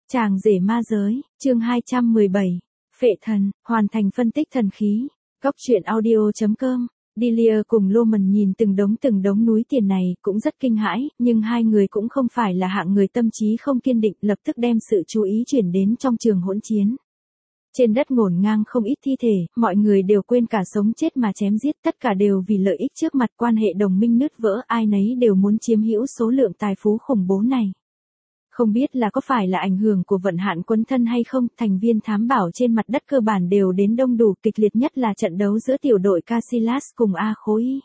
Chàng rể ma giới, chương 217. Phệ thần, hoàn thành phân tích thần khí. Góc truyện audio.com. Delia cùng Loman nhìn từng đống núi tiền này cũng rất kinh hãi, nhưng hai người cũng không phải là hạng người tâm trí không kiên định, lập tức đem sự chú ý chuyển đến trong trường hỗn chiến. Trên đất ngổn ngang không ít thi thể, mọi người đều quên cả sống chết mà chém giết, tất cả đều vì lợi ích trước mặt, quan hệ đồng minh nứt vỡ, ai nấy đều muốn chiếm hữu số lượng tài phú khủng bố này. Không biết là có phải là ảnh hưởng của vận hạn quấn thân hay không, thành viên thám bảo trên mặt đất cơ bản đều đến đông đủ, kịch liệt nhất là trận đấu giữa tiểu đội Casillas cùng A Khối Y.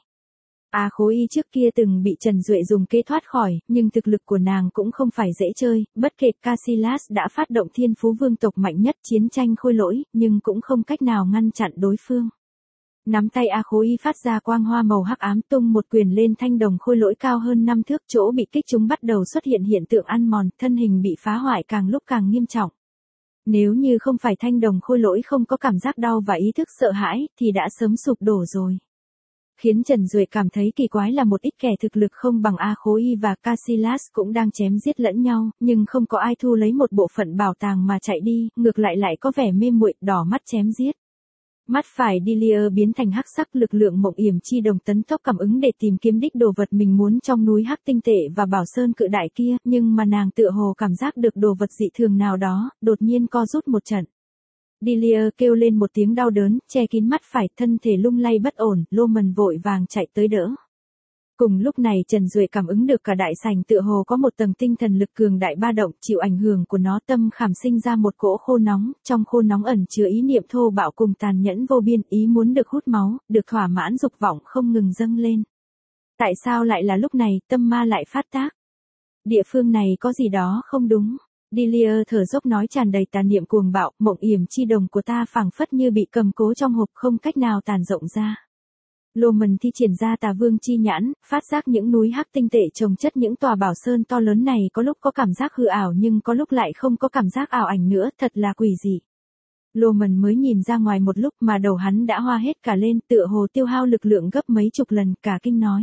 A Khối Y trước kia từng bị Trần Duệ dùng kế thoát khỏi, nhưng thực lực của nàng cũng không phải dễ chơi, bất kể Casillas đã phát động thiên phú vương tộc mạnh nhất chiến tranh khôi lỗi, nhưng cũng không cách nào ngăn chặn đối phương. Nắm tay A Khối Y phát ra quang hoa màu hắc ám, tung một quyền lên thanh đồng khôi lỗi cao hơn 5 thước, chỗ bị kích chúng bắt đầu xuất hiện hiện tượng ăn mòn, thân hình bị phá hoại càng lúc càng nghiêm trọng. Nếu như không phải thanh đồng khôi lỗi không có cảm giác đau và ý thức sợ hãi, thì đã sớm sụp đổ rồi. Khiến Trần Duệ cảm thấy kỳ quái là một ít kẻ thực lực không bằng A Khối Y và Casillas cũng đang chém giết lẫn nhau, nhưng không có ai thu lấy một bộ phận bảo tàng mà chạy đi, ngược lại có vẻ mê muội, đỏ mắt chém giết. Mắt phải Delia biến thành hắc sắc, lực lượng mộng yểm chi đồng tấn tốc cảm ứng để tìm kiếm đích đồ vật mình muốn trong núi hắc tinh tệ và bảo sơn cự đại kia, nhưng mà nàng tựa hồ cảm giác được đồ vật dị thường nào đó, đột nhiên co rút một trận. Delia kêu lên một tiếng đau đớn, che kín mắt phải, thân thể lung lay bất ổn, Loman vội vàng chạy tới đỡ. Cùng lúc này Trần Duệ cảm ứng được cả đại sảnh tựa hồ có một tầng tinh thần lực cường đại ba động, chịu ảnh hưởng của nó tâm khảm sinh ra một cỗ khô nóng, trong khô nóng ẩn chứa ý niệm thô bạo cùng tàn nhẫn vô biên, ý muốn được hút máu, được thỏa mãn dục vọng không ngừng dâng lên. Tại sao lại là lúc này, tâm ma lại phát tác? Địa phương này có gì đó không đúng. Delia thở dốc nói tràn đầy tà niệm cuồng bạo, mộng yểm chi đồng của ta phảng phất như bị cầm cố trong hộp không cách nào tàn rộng ra. Loman thi triển ra tà vương chi nhãn, phát giác những núi hắc tinh tệ chồng chất những tòa bảo sơn to lớn này có lúc có cảm giác hư ảo nhưng có lúc lại không có cảm giác ảo ảnh nữa, thật là quỷ dị. Loman mới nhìn ra ngoài một lúc mà đầu hắn đã hoa hết cả lên, tựa hồ tiêu hao lực lượng gấp mấy chục lần, cả kinh nói.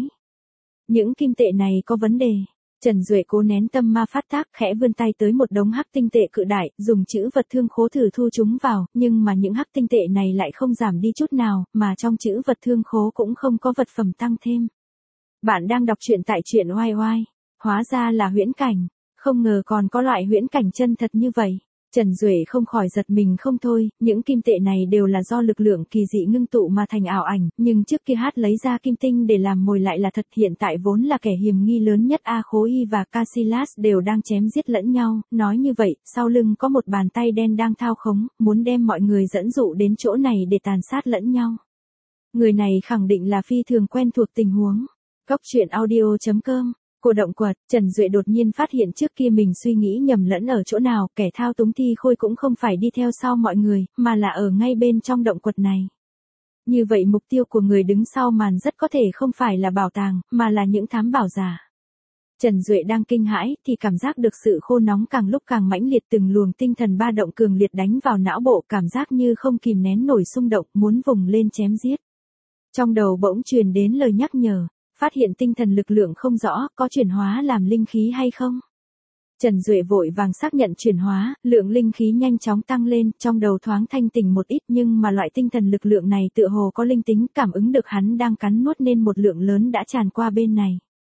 Những kim tệ này có vấn đề. Trần Duệ cố nén tâm ma phát tác, khẽ vươn tay tới một đống hắc tinh tệ cự đại, dùng chữ vật thương khố thử thu chúng vào, nhưng mà những hắc tinh tệ này lại không giảm đi chút nào, mà trong chữ vật thương khố cũng không có vật phẩm tăng thêm. Bạn đang đọc truyện tại truyện oai oai. Hóa ra là huyễn cảnh, không ngờ còn có loại huyễn cảnh chân thật như vậy. Trần Duệ không khỏi giật mình không thôi, những kim tệ này đều là do lực lượng kỳ dị ngưng tụ mà thành ảo ảnh, nhưng trước kia hát lấy ra kim tinh để làm mồi lại là thật, hiện tại vốn là kẻ hiểm nghi lớn nhất A Khối Y và Casillas đều đang chém giết lẫn nhau, nói như vậy, sau lưng có một bàn tay đen đang thao khống, muốn đem mọi người dẫn dụ đến chỗ này để tàn sát lẫn nhau. Người này khẳng định là phi thường quen thuộc tình huống. Góc truyện audio.com. Cô động quật, Trần Duệ đột nhiên phát hiện trước kia mình suy nghĩ nhầm lẫn ở chỗ nào, kẻ thao túng thi khôi cũng không phải đi theo sau mọi người, mà là ở ngay bên trong động quật này. Như vậy mục tiêu của người đứng sau màn rất có thể không phải là bảo tàng, mà là những thám bảo giả. Trần Duệ đang kinh hãi, thì cảm giác được sự khô nóng càng lúc càng mãnh liệt, từng luồng tinh thần ba động cường liệt đánh vào não bộ, cảm giác như không kìm nén nổi xung động, muốn vùng lên chém giết. Trong đầu bỗng truyền đến lời nhắc nhở. Phát hiện tinh thần lực lượng không rõ, có chuyển hóa làm linh khí hay không? Trần Duệ vội vàng xác nhận chuyển hóa, lượng linh khí nhanh chóng tăng lên, trong đầu thoáng thanh tỉnh một ít, nhưng mà loại tinh thần lực lượng này tựa hồ có linh tính, cảm ứng được hắn đang cắn nuốt nên một lượng lớn đã tràn qua bên này.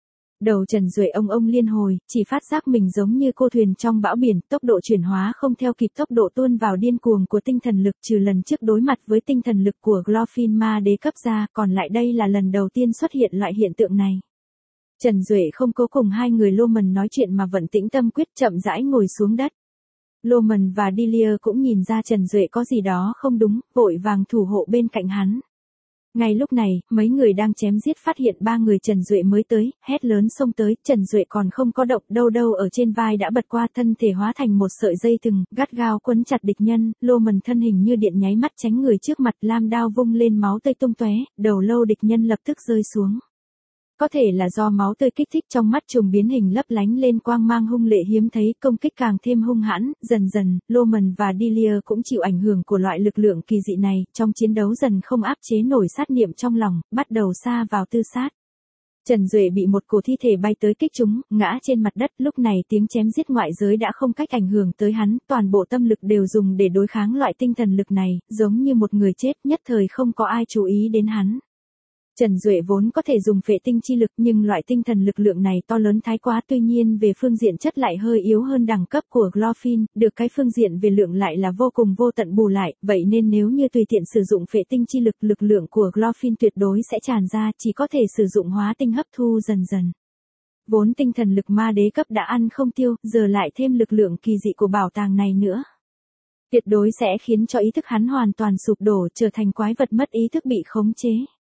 Đầu Trần Duệ ông liên hồi, chỉ phát giác mình giống như cô thuyền trong bão biển, tốc độ chuyển hóa không theo kịp tốc độ tuôn vào điên cuồng của tinh thần lực, trừ lần trước đối mặt với tinh thần lực của Glorfin ma đế cấp ra, còn lại đây là lần đầu tiên xuất hiện loại hiện tượng này. Trần Duệ không cố cùng hai người Loman nói chuyện mà vẫn tĩnh tâm quyết, chậm rãi ngồi xuống đất. Loman và Delia cũng nhìn ra Trần Duệ có gì đó không đúng, vội vàng thủ hộ bên cạnh hắn. Ngay lúc này, mấy người đang chém giết phát hiện ba người Trần Duệ mới tới, hét lớn xông tới, Trần Duệ còn không có động, đâu ở trên vai đã bật qua, thân thể hóa thành một sợi dây thừng, gắt gao quấn chặt địch nhân, Loman thân hình như điện nháy mắt tránh người trước mặt, lam đao vung lên, máu tươi tung tóe, đầu lâu địch nhân lập tức rơi xuống. Có thể là do máu tươi kích thích trong mắt trùng biến hình lấp lánh lên quang mang hung lệ hiếm thấy, công kích càng thêm hung hãn, dần, Loman và Delia cũng chịu ảnh hưởng của loại lực lượng kỳ dị này, trong chiến đấu dần không áp chế nổi sát niệm trong lòng, bắt đầu sa vào tư sát. Trần Duệ bị một cổ thi thể bay tới kích trúng, ngã trên mặt đất, lúc này tiếng chém giết ngoại giới đã không cách ảnh hưởng tới hắn, toàn bộ tâm lực đều dùng để đối kháng loại tinh thần lực này, giống như một người chết, nhất thời không có ai chú ý đến hắn. Trần Duệ vốn có thể dùng phệ tinh chi lực nhưng loại tinh thần lực lượng này to lớn thái quá, tuy nhiên về phương diện chất lại hơi yếu hơn đẳng cấp của Glorfin, được cái phương diện về lượng lại là vô cùng vô tận bù lại, vậy nên nếu như tùy tiện sử dụng phệ tinh chi lực, lực lượng của Glorfin tuyệt đối sẽ tràn ra, chỉ có thể sử dụng hóa tinh hấp thu dần dần. Vốn tinh thần lực ma đế cấp đã ăn không tiêu, giờ lại thêm lực lượng kỳ dị của bảo tàng này nữa. Tuyệt đối sẽ khiến cho ý thức hắn hoàn toàn sụp đổ, trở thành quái vật mất ý thức bị khống chế.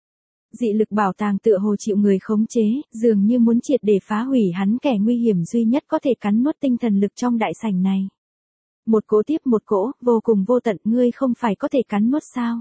Dị lực bảo tàng tựa hồ chịu người khống chế, dường như muốn triệt để phá hủy hắn, kẻ nguy hiểm duy nhất có thể cắn nuốt tinh thần lực trong đại sảnh này. Một cỗ tiếp một cỗ, vô cùng vô tận, ngươi không phải có thể cắn nuốt sao?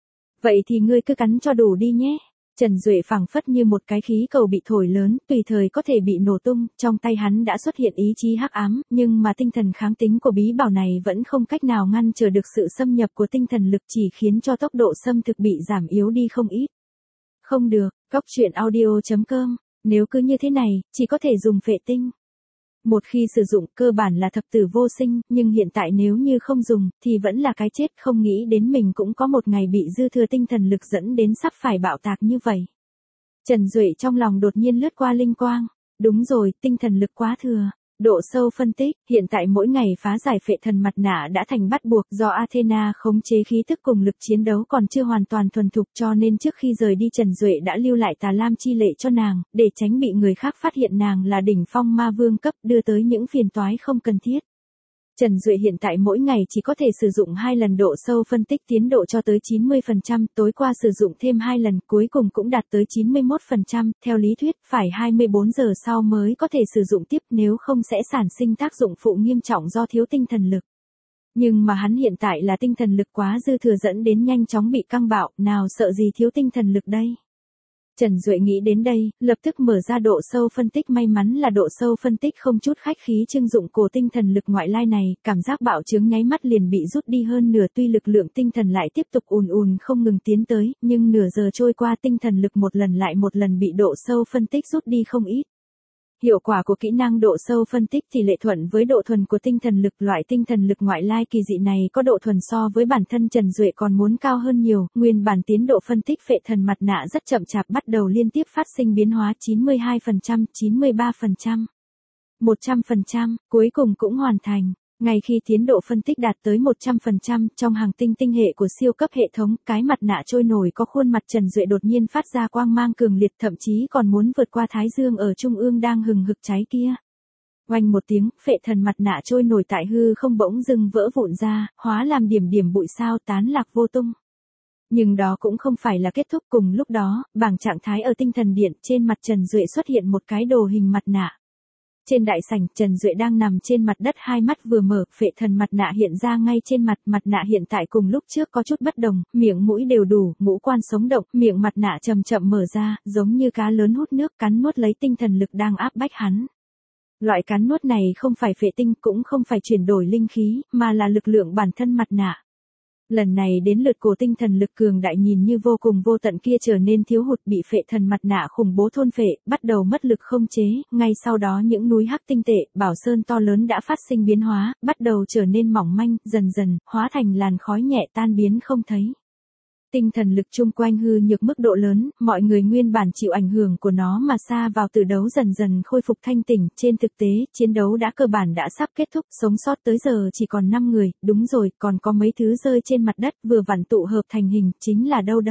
Vậy thì ngươi cứ cắn cho đủ đi nhé. Trần Duệ phảng phất như một cái khí cầu bị thổi lớn, tùy thời có thể bị nổ tung, trong tay hắn đã xuất hiện ý chí hắc ám, nhưng mà tinh thần kháng tính của bí bảo này vẫn không cách nào ngăn trở được sự xâm nhập của tinh thần lực, chỉ khiến cho tốc độ xâm thực bị giảm yếu đi không ít. Không được, Góc Truyện Audio.com, nếu cứ như thế này, chỉ có thể dùng phệ tinh. Một khi sử dụng, cơ bản là thập tử vô sinh, nhưng hiện tại nếu như không dùng, thì vẫn là cái chết, không nghĩ đến mình cũng có một ngày bị dư thừa tinh thần lực dẫn đến sắp phải bạo tạc như vậy. Trần Duệ trong lòng đột nhiên lướt qua linh quang, đúng rồi, tinh thần lực quá thừa. Độ sâu phân tích, hiện tại mỗi ngày phá giải phệ thần mặt nạ đã thành bắt buộc, do Athena khống chế khí thức cùng lực chiến đấu còn chưa hoàn toàn thuần thục, cho nên trước khi rời đi Trần Duệ đã lưu lại tà lam chi lệ cho nàng, để tránh bị người khác phát hiện nàng là đỉnh phong ma vương cấp, đưa tới những phiền toái không cần thiết. Trần Duệ hiện tại mỗi ngày chỉ có thể sử dụng 2 lần độ sâu phân tích, tiến độ cho tới 90%, tối qua sử dụng thêm 2 lần, cuối cùng cũng đạt tới 91%, theo lý thuyết phải 24 giờ sau mới có thể sử dụng tiếp, nếu không sẽ sản sinh tác dụng phụ nghiêm trọng do thiếu tinh thần lực. Nhưng mà hắn hiện tại là tinh thần lực quá dư thừa dẫn đến nhanh chóng bị căng bạo, nào sợ gì thiếu tinh thần lực đây. Trần Duệ nghĩ đến đây, lập tức mở ra độ sâu phân tích, may mắn là độ sâu phân tích không chút khách khí trưng dụng cổ tinh thần lực ngoại lai này, cảm giác bạo chướng nháy mắt liền bị rút đi hơn nửa, tuy lực lượng tinh thần lại tiếp tục ùn ùn không ngừng tiến tới, nhưng nửa giờ trôi qua tinh thần lực một lần lại một lần bị độ sâu phân tích rút đi không ít. Hiệu quả của kỹ năng độ sâu phân tích thì lệ thuận với độ thuần của tinh thần lực, loại tinh thần lực ngoại lai kỳ dị này có độ thuần so với bản thân Trần Duệ còn muốn cao hơn nhiều, nguyên bản tiến độ phân tích phệ thần mặt nạ rất chậm chạp, bắt đầu liên tiếp phát sinh biến hóa 92%, 93%, 100%, cuối cùng cũng hoàn thành. Ngay khi tiến độ phân tích đạt tới 100%, trong hàng tinh tinh hệ của siêu cấp hệ thống, cái mặt nạ trôi nổi có khuôn mặt Trần Duệ đột nhiên phát ra quang mang cường liệt, thậm chí còn muốn vượt qua thái dương ở trung ương đang hừng hực cháy kia. Oanh một tiếng, phệ thần mặt nạ trôi nổi tại hư không bỗng dưng vỡ vụn ra, hóa làm điểm điểm bụi sao tán lạc vô tung. Nhưng đó cũng không phải là kết thúc, cùng lúc đó, bảng trạng thái ở tinh thần điện, trên mặt Trần Duệ xuất hiện một cái đồ hình mặt nạ. Trên đại sảnh, Trần Duệ đang nằm trên mặt đất, hai mắt vừa mở, phệ thần mặt nạ hiện ra ngay trên mặt nạ hiện tại cùng lúc trước có chút bất đồng, miệng mũi đều đủ, ngũ quan sống động, miệng mặt nạ chậm chậm mở ra, giống như cá lớn hút nước, cắn nuốt lấy tinh thần lực đang áp bách hắn. Loại cắn nuốt này không phải phệ tinh, cũng không phải chuyển đổi linh khí, mà là lực lượng bản thân mặt nạ. Lần này đến lượt cổ tinh thần lực cường đại nhìn như vô cùng vô tận kia trở nên thiếu hụt, bị phệ thần mặt nạ khủng bố thôn phệ, bắt đầu mất lực không chế, ngay sau đó những núi hắc tinh tệ, bảo sơn to lớn đã phát sinh biến hóa, bắt đầu trở nên mỏng manh, dần dần, hóa thành làn khói nhẹ tan biến không thấy. Tinh thần lực chung quanh hư nhược mức độ lớn, mọi người nguyên bản chịu ảnh hưởng của nó mà sa vào tử đấu dần dần khôi phục thanh tỉnh, trên thực tế, chiến đấu đã cơ bản đã sắp kết thúc, sống sót tới giờ chỉ còn 5 người, đúng rồi, còn có mấy thứ rơi trên mặt đất, vừa vặn tụ hợp thành hình, chính là đâu.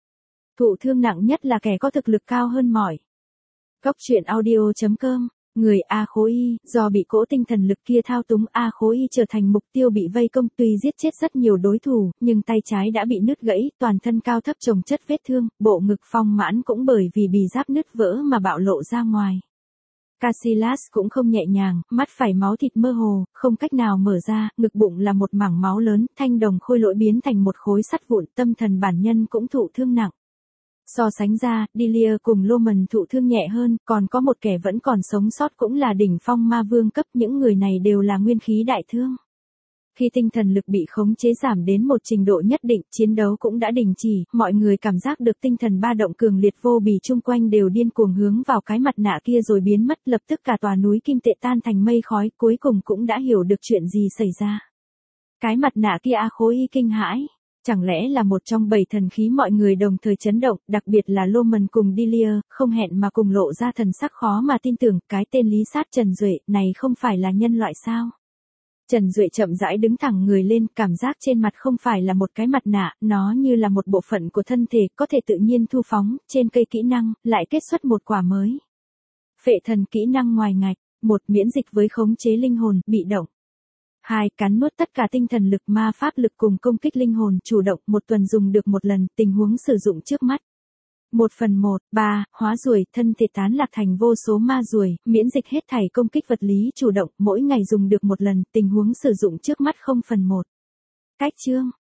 Thụ thương nặng nhất là kẻ có thực lực cao hơn mọi. Góc Truyện Audio.com. Người A Khối Y, do bị cỗ tinh thần lực kia thao túng, A Khối Y trở thành mục tiêu bị vây công, tuy giết chết rất nhiều đối thủ, nhưng tay trái đã bị nứt gãy, toàn thân cao thấp chồng chất vết thương, bộ ngực phong mãn cũng bởi vì bì giáp nứt vỡ mà bạo lộ ra ngoài. Casillas cũng không nhẹ nhàng, mắt phải máu thịt mơ hồ, không cách nào mở ra, ngực bụng là một mảng máu lớn, thanh đồng khôi lỗi biến thành một khối sắt vụn, tâm thần bản nhân cũng thụ thương nặng. So sánh ra, Delia cùng Loman thụ thương nhẹ hơn, còn có một kẻ vẫn còn sống sót cũng là đỉnh phong ma vương cấp, những người này đều là nguyên khí đại thương. Khi tinh thần lực bị khống chế giảm đến một trình độ nhất định, chiến đấu cũng đã đình chỉ, mọi người cảm giác được tinh thần ba động cường liệt vô bì chung quanh đều điên cuồng hướng vào cái mặt nạ kia rồi biến mất, lập tức cả tòa núi kim tệ tan thành mây khói, cuối cùng cũng đã hiểu được chuyện gì xảy ra. Cái mặt nạ kia Khối Y kinh hãi. Chẳng lẽ là một trong 7 thần khí, mọi người đồng thời chấn động, đặc biệt là Loman cùng Delia, không hẹn mà cùng lộ ra thần sắc khó mà tin tưởng, cái tên Lý Sát Trần Duệ này không phải là nhân loại sao? Trần Duệ chậm rãi đứng thẳng người lên, cảm giác trên mặt không phải là một cái mặt nạ, nó như là một bộ phận của thân thể, có thể tự nhiên thu phóng, trên cây kỹ năng, lại kết xuất một quả mới. Phệ thần kỹ năng ngoài ngạch, 1. Miễn dịch với khống chế linh hồn, bị động. 2. Cắn nuốt tất cả tinh thần lực, ma pháp lực cùng công kích linh hồn, chủ động, 1 tuần dùng được 1 lần, tình huống sử dụng trước mắt. 1/1, 3. Hóa ruồi, thân thể tán lạc thành vô số ma ruồi, miễn dịch hết thảy công kích vật lý, chủ động, mỗi ngày dùng được 1 lần, tình huống sử dụng trước mắt. 0/1. Cách chương